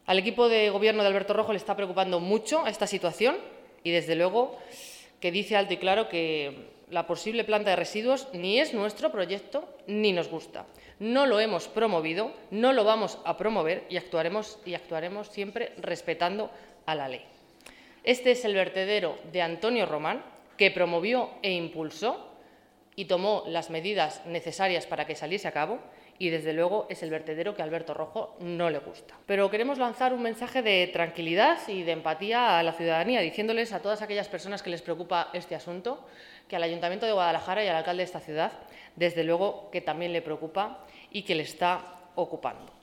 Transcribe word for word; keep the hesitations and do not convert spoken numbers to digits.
Al equipo de gobierno de Alberto Rojo le está preocupando mucho esta situación y, desde luego, que dice alto y claro que la posible planta de residuos ni es nuestro proyecto ni nos gusta. No lo hemos promovido, no lo vamos a promover y actuaremos, y actuaremos siempre respetando a la ley. Este es el vertedero de Antonio Román, que promovió e impulsó y tomó las medidas necesarias para que saliese a cabo, y desde luego es el vertedero que a Alberto Rojo no le gusta. Pero queremos lanzar un mensaje de tranquilidad y de empatía a la ciudadanía, diciéndoles a todas aquellas personas que les preocupa este asunto, que al Ayuntamiento de Guadalajara y al alcalde de esta ciudad, desde luego que también le preocupa y que le está ocupando.